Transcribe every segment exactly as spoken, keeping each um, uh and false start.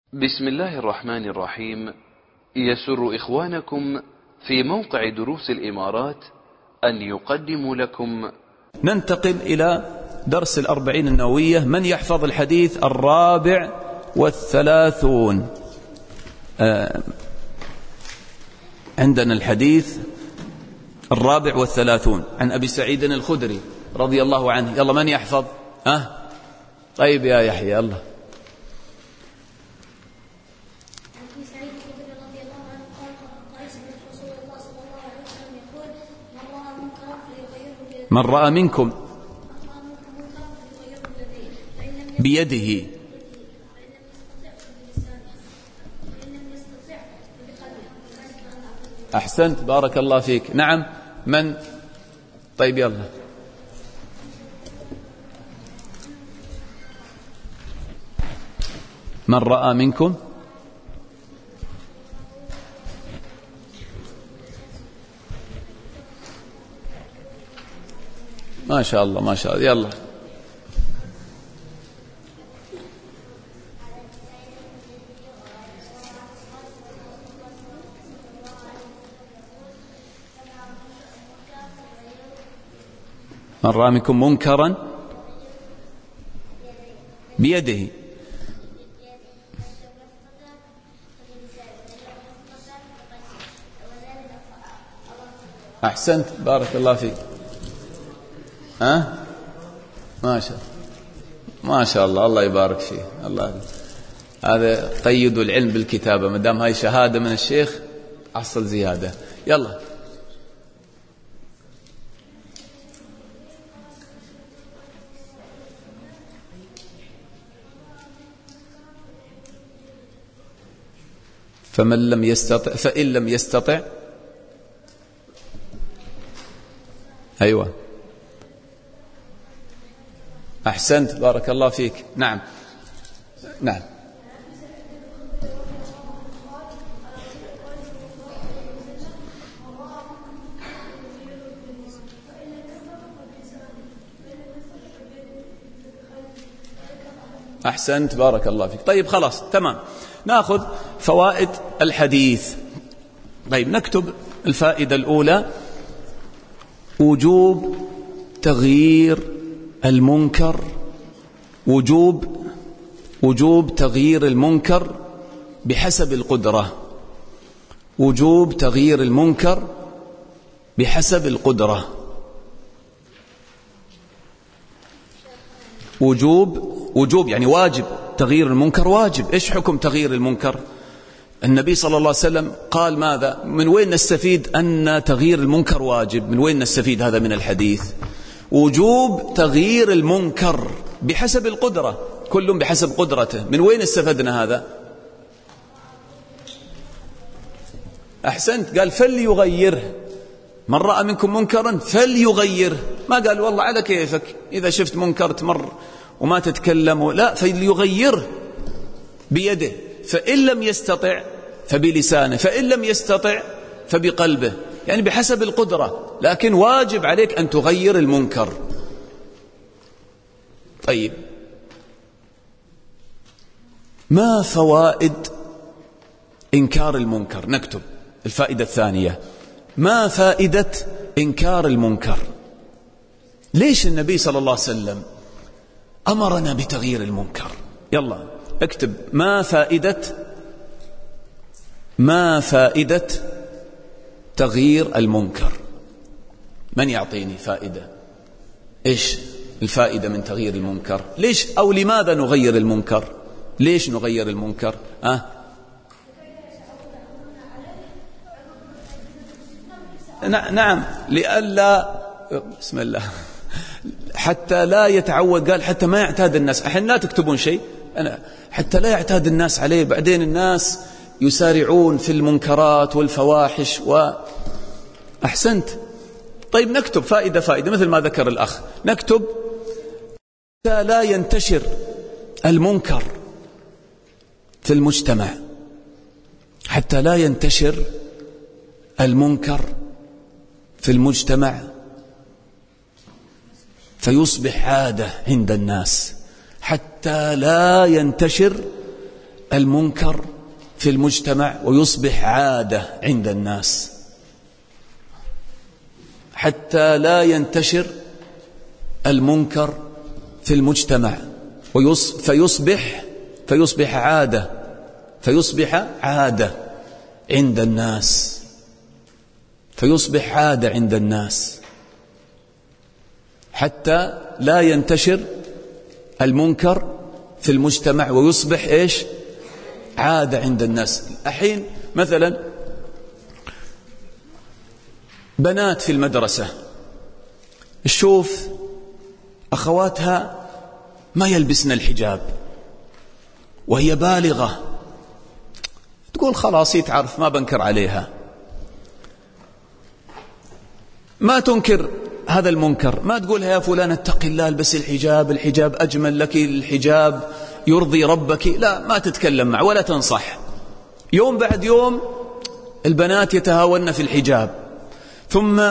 بسم الله الرحمن الرحيم. يسر إخوانكم في موقع دروس الإمارات أن يقدموا لكم. ننتقل إلى درس الأربعين النووية. من يحفظ الحديث الرابع والثلاثون؟ آه عندنا الحديث الرابع والثلاثون عن أبي سعيد الخدري رضي الله عنه. يلا من يحفظ؟ أه؟ طيب يا يحيى يلا. من رأى منكم بيده أحسنت بارك الله فيك. نعم من؟ طيب يلا. من رأى منكم ما شاء الله ما شاء الله. يلا من رأى منكم منكرا بيده. أحسنت بارك الله فيك. ها ما شاء ما شاء الله الله يبارك فيه. الله هذا قيد العلم بالكتابة، ما دام هاي شهادة من الشيخ أحصل زيادة. يلا فمن لم يستطع فإن لم يستطع. أيوة أحسنت بارك الله فيك. نعم نعم أحسنت بارك الله فيك. طيب خلاص تمام. نأخذ فوائد الحديث. طيب نكتب الفائدة الأولى: وجوب تغيير المنكر وجوب وجوب تغيير المنكر بحسب القدرة. وجوب تغيير المنكر بحسب القدرة. وجوب وجوب يعني واجب. تغيير المنكر واجب. إيش حكم تغيير المنكر؟ النبي صلى الله عليه وسلم قال ماذا؟ من وين نستفيد أن تغيير المنكر واجب؟ من وين نستفيد هذا من الحديث؟ وجوب تغيير المنكر بحسب القدرة، كل بحسب قدرته. من وين استفدنا هذا؟ أحسنت، قال فليغيره. من رأى منكم منكرا فليغيره، ما قال والله على كيفك إذا شفت منكر تمر وما تتكلم، لا، فليغيره بيده، فإن لم يستطع فبلسانه، فإن لم يستطع فبقلبه، يعني بحسب القدرة، لكن واجب عليك أن تغير المنكر. طيب ما فوائد إنكار المنكر؟ نكتب الفائدة الثانية: ما فائدة إنكار المنكر؟ ليش النبي صلى الله عليه وسلم أمرنا بتغيير المنكر؟ يلا اكتب: ما فائدة ما فائدة تغيير المنكر؟ من يعطيني فائدة؟ إيش الفائدة من تغيير المنكر؟ ليش أو لماذا نغير المنكر؟ ليش نغير المنكر؟ أه؟ نعم لئلا بسم الله حتى لا يتعود. قال حتى ما يعتاد الناس. الحين لا تكتبون شيء، أنا حتى لا يعتاد الناس عليه، بعدين الناس يسارعون في المنكرات والفواحش و... أحسنت. طيب نكتب فائدة فائدة مثل ما ذكر الأخ، نكتب حتى لا ينتشر المنكر في المجتمع، حتى لا ينتشر المنكر في المجتمع فيصبح عادة عند الناس، حتى لا ينتشر المنكر في المجتمع ويصبح عادة عند الناس، حتى لا ينتشر المنكر في المجتمع فيصبح فيصبح عادة فيصبح عادة عند الناس فيصبح عادة عند الناس حتى لا ينتشر المنكر في المجتمع ويصبح إيش؟ عادة عند الناس. الحين مثلا بنات في المدرسة تشوف أخواتها ما يلبسن الحجاب وهي بالغة، تقول خلاص تعرف ما بنكر عليها، ما تنكر هذا المنكر، ما تقولها يا فلان اتق الله البسي الحجاب، الحجاب أجمل لك، الحجاب يرضي ربك، لا ما تتكلم معه ولا تنصح. يوم بعد يوم البنات يتهاون في الحجاب، ثم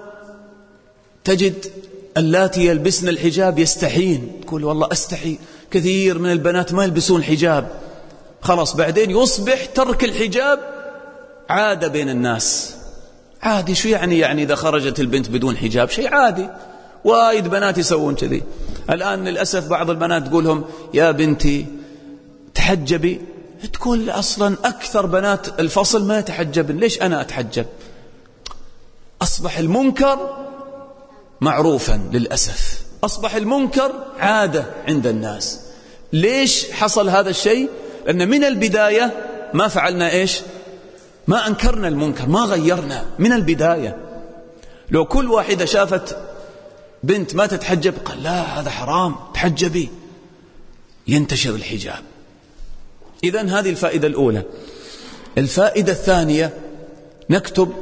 تجد اللاتي يلبسن الحجاب يستحين، تقول والله أستحي، كثير من البنات ما يلبسون حجاب. خلاص بعدين يصبح ترك الحجاب عادة بين الناس، عادي. شو يعني يعني إذا خرجت البنت بدون حجاب شيء عادي، وايد بنات يسوون كذي. الآن للأسف بعض البنات تقولهم يا بنتي تحجبي، تقول أصلا أكثر بنات الفصل ما يتحجبن، ليش أنا أتحجب؟ أصبح المنكر معروفا للأسف، أصبح المنكر عادة عند الناس. ليش حصل هذا الشيء؟ لأن من البداية ما فعلنا إيش؟ ما أنكرنا المنكر، ما غيرنا من البداية. لو كل واحدة شافت بنت ما تتحجب قال لا هذا حرام تحجبي، ينتشر الحجاب. إذن هذه الفائدة الأولى. الفائدة الثانية نكتب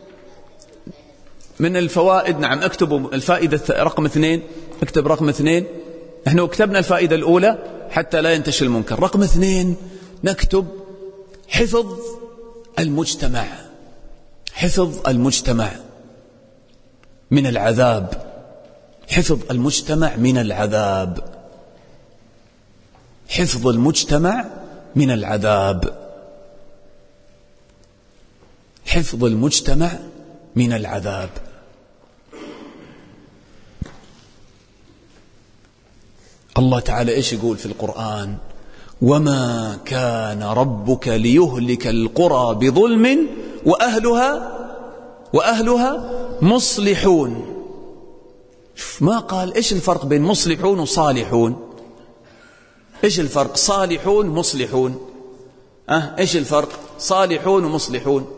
من الفوائد، نعم اكتبوا الفائدة رقم اثنين، اكتب رقم اثنين. نحن كتبنا الفائدة الأولى حتى لا ينتشر المنكر. رقم اثنين نكتب حفظ المجتمع، حفظ المجتمع من العذاب، حفظ المجتمع من العذاب، حفظ المجتمع من العذاب، حفظ المجتمع من العذاب. الله تعالى إيش يقول في القرآن؟ وما كان ربك ليهلك القرى بظلم وأهلها وأهلها مصلحون. ما قال إيش الفرق بين مصلحون وصالحون؟ إيش الفرق؟ صالحون مصلحون، أه إيش الفرق؟ صالحون ومصلحون.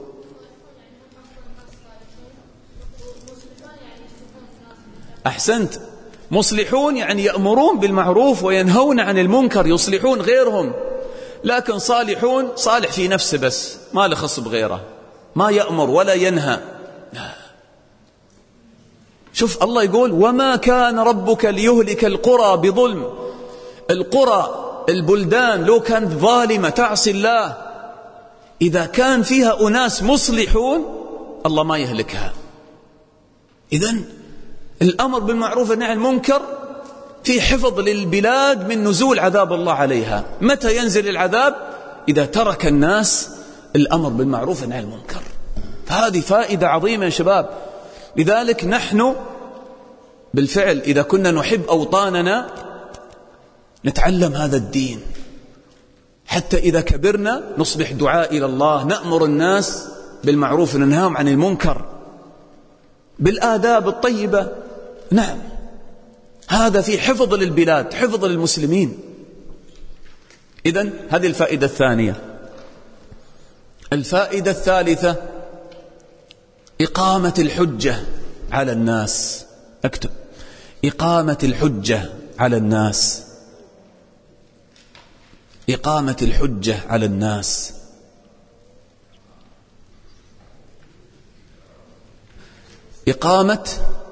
أحسنت. مصلحون يعني يأمرون بالمعروف وينهون عن المنكر، يصلحون غيرهم. لكن صالحون صالح في نفسه بس، ما له خص بغيره، ما يأمر ولا ينهى. شوف الله يقول وما كان ربك ليهلك القرى بظلم. القرى البلدان لو كانت ظالمة تعصي الله، إذا كان فيها أناس مصلحون الله ما يهلكها. إذن الأمر بالمعروف والنهي عن المنكر في حفظ للبلاد من نزول عذاب الله عليها. متى ينزل العذاب؟ إذا ترك الناس الأمر بالمعروف والنهي عن المنكر. فهذه فائدة عظيمة يا شباب. لذلك نحن بالفعل إذا كنا نحب أوطاننا نتعلم هذا الدين، حتى إذا كبرنا نصبح دعاء إلى الله، نأمر الناس بالمعروف وننهاهم عن المنكر بالآداب الطيبة. نعم، هذا في حفظ للبلاد، حفظ للمسلمين. إذن هذه الفائدة الثانية. الفائدة الثالثة إقامة الحجة على الناس. اكتب إقامة الحجة على الناس، إقامة الحجة على الناس. إقامة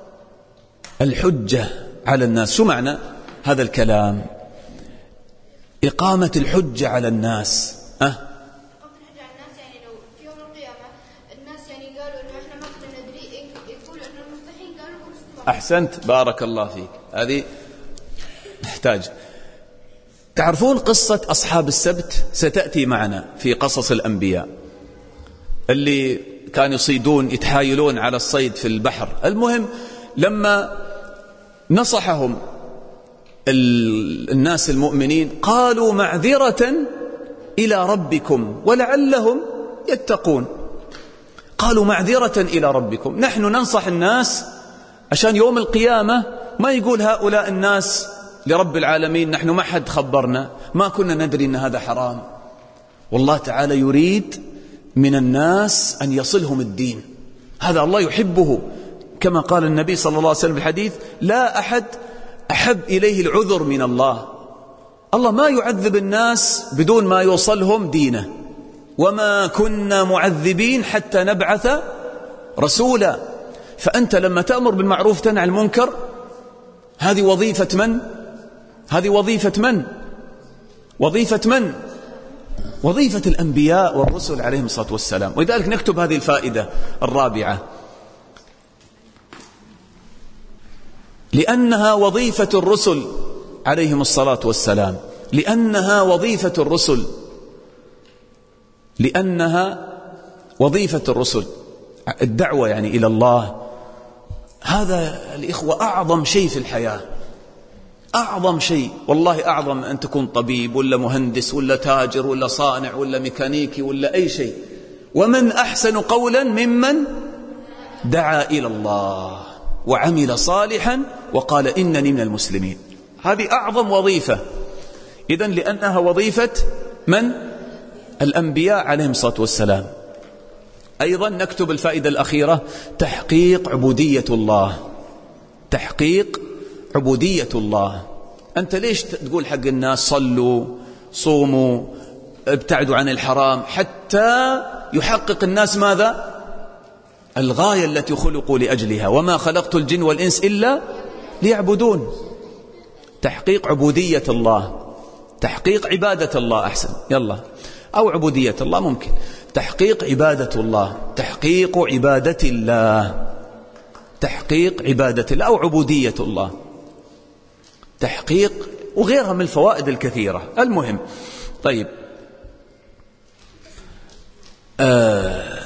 الحجة على الناس، شو معنى هذا الكلام؟ إقامة الحجة على الناس أه؟ أحسنت، بارك الله فيك. هذه نحتاج تعرفون قصة أصحاب السبت ستأتي معنا في قصص الأنبياء اللي كانوا يصيدون يتحايلون على الصيد في البحر. المهم لما نصحهم الناس المؤمنين قالوا معذرة إلى ربكم ولعلهم يتقون. قالوا معذرة إلى ربكم، نحن ننصح الناس عشان يوم القيامة ما يقول هؤلاء الناس لرب العالمين نحن ما حد خبرنا، ما كنا ندري أن هذا حرام. والله تعالى يريد من الناس أن يصلهم الدين، هذا الله يحبه، كما قال النبي صلى الله عليه وسلم في الحديث لا أحد أحب إليه العذر من الله. الله ما يعذب الناس بدون ما يوصلهم دينه، وما كنا معذبين حتى نبعث رسولا. فأنت لما تأمر بالمعروف تنهى عن المنكر هذه وظيفة من؟ هذه وظيفة من؟ وظيفة من؟ وظيفة الأنبياء والرسل عليهم الصلاة والسلام. ولذلك نكتب هذه الفائدة الرابعة، لأنها وظيفة الرسل عليهم الصلاة والسلام، لأنها وظيفة الرسل لأنها وظيفة الرسل الدعوة يعني إلى الله. هذا الإخوة أعظم شيء في الحياة، أعظم شيء والله، أعظم أن تكون طبيب ولا مهندس ولا تاجر ولا صانع ولا ميكانيكي ولا أي شيء. ومن أحسن قولا ممن دعا إلى الله وعمل صالحا وقال إنني من المسلمين. هذه أعظم وظيفة إذن، لأنها وظيفة من؟ الأنبياء عليهم الصلاة والسلام. أيضا نكتب الفائدة الأخيرة، تحقيق عبودية الله، تحقيق عبودية الله. أنت ليش تقول حق الناس صلوا صوموا ابتعدوا عن الحرام؟ حتى يحقق الناس ماذا؟ الغاية التي خلقوا لأجلها، وما خلقت الجن والإنس إلا ليعبدون. تحقيق عبودية الله، تحقيق عبادة الله أحسن، يلا، أو عبودية الله ممكن، تحقيق عبادة الله، تحقيق عبادة الله، تحقيق عبادة الله أو عبودية الله، تحقيق، وغيرها من الفوائد الكثيرة. المهم طيب آه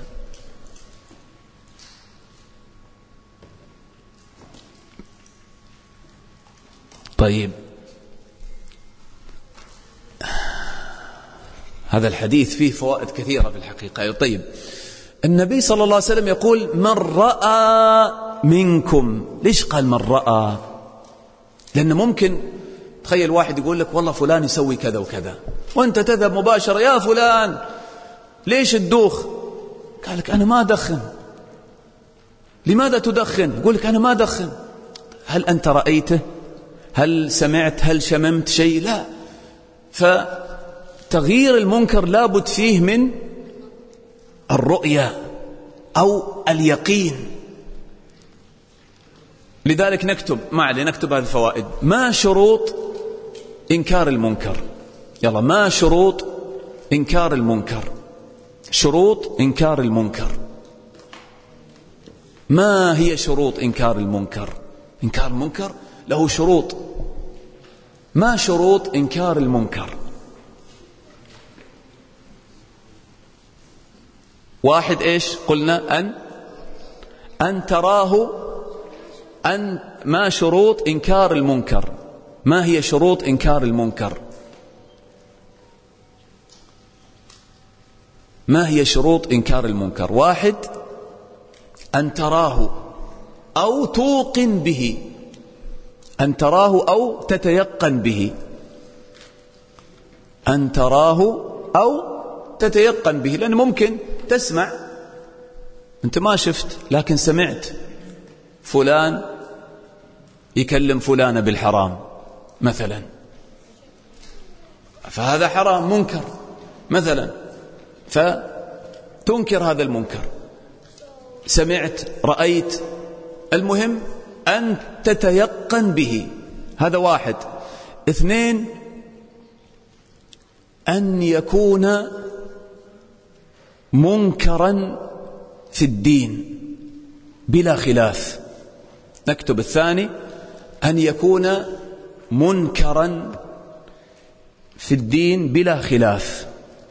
طيب هذا الحديث فيه فوائد كثيرة في الحقيقة. طيب النبي صلى الله عليه وسلم يقول من رأى منكم. ليش قال من رأى؟ لأن ممكن تخيل واحد يقول لك والله فلان يسوي كذا وكذا، وأنت تذهب مباشرة يا فلان ليش تدوخ؟ قال لك أنا ما أدخن. لماذا تدخن؟ يقول لك أنا ما أدخن. هل أنت رأيته؟ هل سمعت؟ هل شممت شيء؟ لا. فتغيير المنكر لابد فيه من الرؤية أو اليقين. لذلك نكتب معلي نكتب هذه الفوائد. ما شروط إنكار المنكر؟ يلا، ما شروط إنكار المنكر؟ شروط إنكار المنكر، ما هي شروط إنكار المنكر؟ إنكار المنكر له شروط. ما شروط إنكار المنكر؟ واحد إيش قلنا؟ أن أن تراه أن ما شروط إنكار المنكر؟ ما هي شروط إنكار المنكر؟ ما هي شروط إنكار المنكر؟ واحد أن تراه أو توقن به، أن تراه أو تتيقن به، أن تراه أو تتيقن به. لأن ممكن تسمع، أنت ما شفت لكن سمعت فلان يكلم فلانة بالحرام مثلا، فهذا حرام منكر مثلا، فتنكر هذا المنكر. سمعت رأيت، المهم أن تتيقن به، هذا واحد. اثنين أن يكون منكرا في الدين بلا خلاف. نكتب الثاني أن يكون منكرا في الدين بلا خلاف،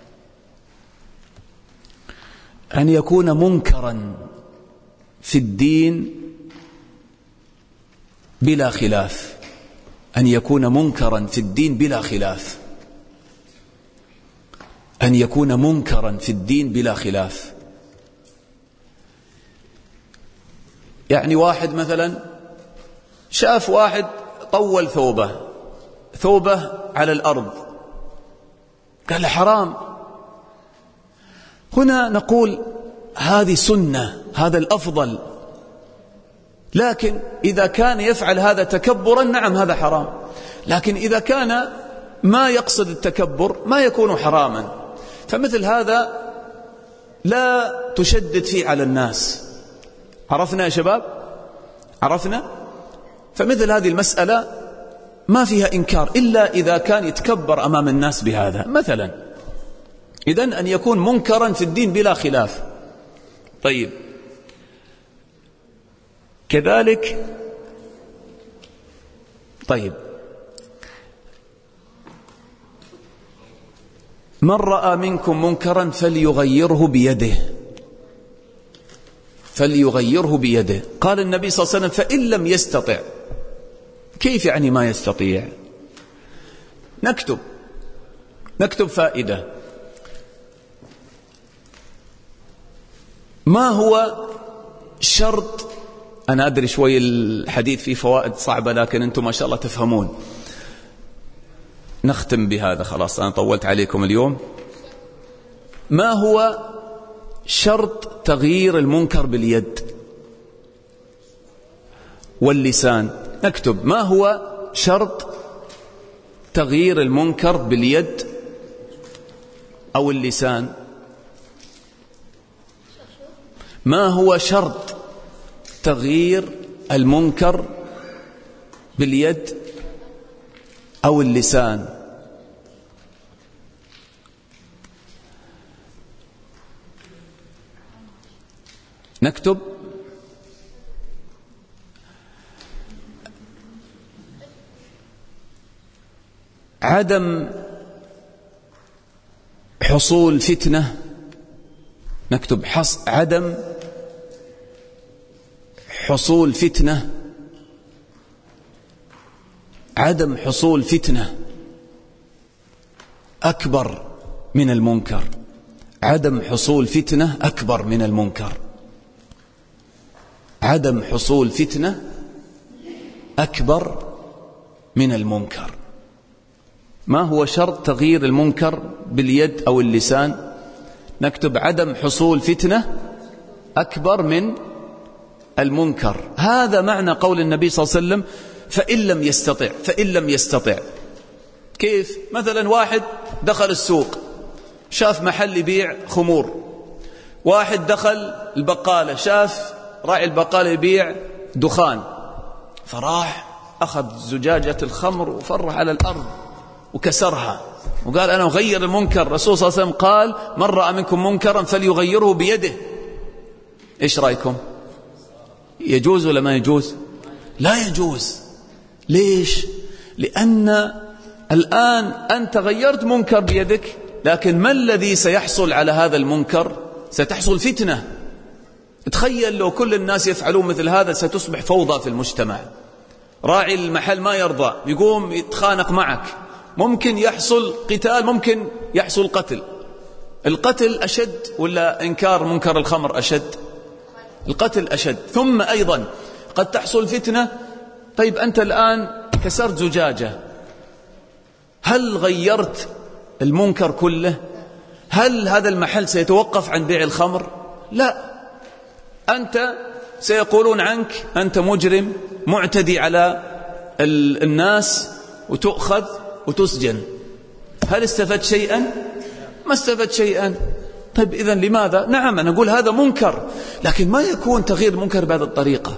أن يكون منكرا في الدين بلا خلاف، أن يكون منكرا في الدين بلا خلاف، أن يكون منكرا في الدين بلا خلاف. يعني واحد مثلا شاف واحد طول ثوبه ثوبه على الأرض، قال له حرام. هنا نقول هذه سنة، هذا الأفضل، لكن إذا كان يفعل هذا تكبرا نعم هذا حرام، لكن إذا كان ما يقصد التكبر ما يكون حراما. فمثل هذا لا تشدد فيه على الناس. عرفنا يا شباب؟ عرفنا؟ فمثل هذه المسألة ما فيها إنكار إلا إذا كان يتكبر أمام الناس بهذا مثلا. إذن أن يكون منكرا في الدين بلا خلاف. طيب، كذلك طيب من رأى منكم منكرا فليغيره بيده، فليغيره بيده. قال النبي صلى الله عليه وسلم فإن لم يستطع. كيف يعني ما يستطيع؟ نكتب نكتب فائدة. ما هو شرط، أنا أدري شوي الحديث فيه فوائد صعبة لكن أنتم ما شاء الله تفهمون. نختم بهذا خلاص، أنا طولت عليكم اليوم. ما هو شرط تغيير المنكر باليد واللسان؟ نكتب ما هو شرط تغيير المنكر باليد أو اللسان؟ ما هو شرط تغيير المنكر باليد أو اللسان؟ نكتب عدم حصول فتنة. نكتب حص عدم حصول فتنة، عدم حصول فتنة أكبر من المنكر، عدم حصول فتنة أكبر من المنكر، عدم حصول فتنة أكبر من المنكر. ما هو شرط تغيير المنكر باليد أو اللسان؟ نكتب عدم حصول فتنة أكبر من المنكر. هذا معنى قول النبي صلى الله عليه وسلم فإن لم يستطع. فإن لم يستطع كيف؟ مثلا واحد دخل السوق شاف محل يبيع خمور، واحد دخل البقالة شاف راعي البقالة يبيع دخان، فراح أخذ زجاجة الخمر وفرح على الأرض وكسرها وقال أنا أغير المنكر. الرسول صلى الله عليه وسلم قال من رأى منكم منكرا فليغيره بيده. إيش رأيكم؟ يجوز ولا ما يجوز؟ لا يجوز. ليش؟ لأن الآن أنت غيرت منكر بيدك، لكن ما الذي سيحصل على هذا المنكر؟ ستحصل فتنة. تخيل لو كل الناس يفعلون مثل هذا ستصبح فوضى في المجتمع. راعي المحل ما يرضى يقوم يتخانق معك، ممكن يحصل قتال، ممكن يحصل قتل. القتل أشد ولا إنكار منكر الخمر أشد؟ القتل أشد. ثم أيضا قد تحصل فتنة. طيب أنت الآن كسرت زجاجة، هل غيرت المنكر كله؟ هل هذا المحل سيتوقف عن بيع الخمر؟ لا، أنت سيقولون عنك أنت مجرم معتدي على الناس وتؤخذ وتسجن. هل استفدت شيئا؟ ما استفدت شيئا. طيب إذن لماذا؟ نعم أنا أقول هذا منكر، لكن ما يكون تغيير المنكر بهذه الطريقة.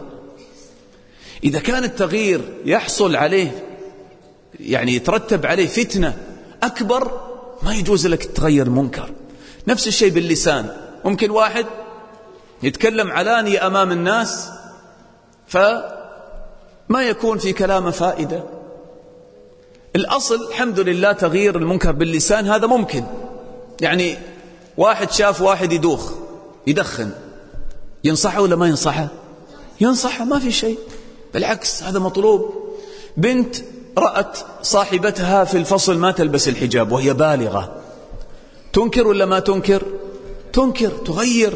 إذا كان التغيير يحصل عليه يعني يترتب عليه فتنة أكبر ما يجوز لك تغير المنكر. نفس الشيء باللسان. ممكن واحد يتكلم علاني أمام الناس فما يكون في كلامه فائدة. الأصل الحمد لله تغيير المنكر باللسان هذا ممكن. يعني واحد شاف واحد يدوخ يدخن، ينصحه ولا ما ينصحه؟ ينصحه، ما في شيء، بالعكس هذا مطلوب. بنت رأت صاحبتها في الفصل ما تلبس الحجاب وهي بالغة، تنكر ولا ما تنكر؟ تنكر، تغير،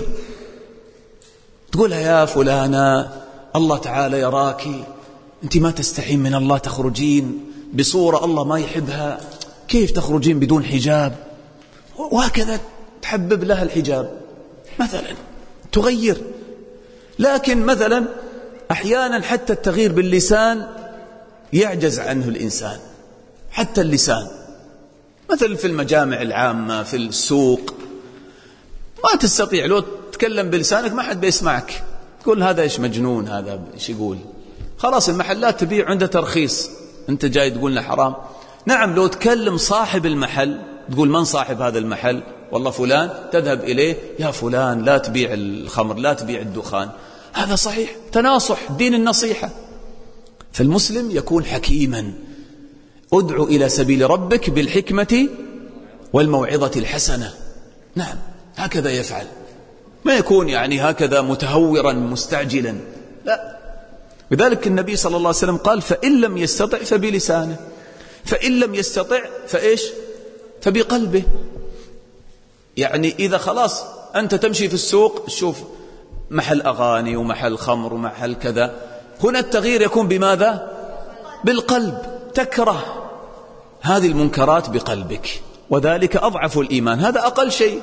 تقولها يا فلانة الله تعالى يراك، أنت ما تستحين من الله، تخرجين بصورة الله ما يحبها، كيف تخرجين بدون حجاب؟ وهكذا تحبب لها الحجاب مثلا، تغير. لكن مثلا أحيانا حتى التغيير باللسان يعجز عنه الإنسان، حتى اللسان، مثلا في المجامع العامة، في السوق، ما تستطيع لو تتكلم بلسانك ما حد بيسمعك، تقول هذا إيش مجنون، هذا إيش يقول، خلاص المحلات تبيع عنده ترخيص، أنت جاي تقولنا حرام. نعم لو تكلم صاحب المحل تقول من صاحب هذا المحل؟ والله فلان، تذهب إليه يا فلان لا تبيع الخمر، لا تبيع الدخان، هذا صحيح، تناصح، دين النصيحة. فالمسلم يكون حكيما، ادعو إلى سبيل ربك بالحكمة والموعظة الحسنة. نعم هكذا يفعل، ما يكون يعني هكذا متهورا مستعجلا، لا. لذلك النبي صلى الله عليه وسلم قال فإن لم يستطع فبلسانه، فإن لم يستطع فإيش؟ فبقلبه. يعني إذا خلاص أنت تمشي في السوق تشوف محل أغاني ومحل خمر ومحل كذا، هنا التغيير يكون بماذا؟ بالقلب، تكره هذه المنكرات بقلبك، وذلك أضعف الإيمان، هذا أقل شيء.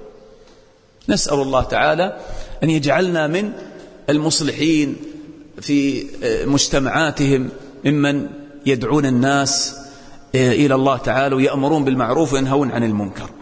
نسأل الله تعالى أن يجعلنا من المصلحين في مجتمعاتهم، ممن يدعون الناس إلى الله تعالى ويأمرون بالمعروف وينهون عن المنكر.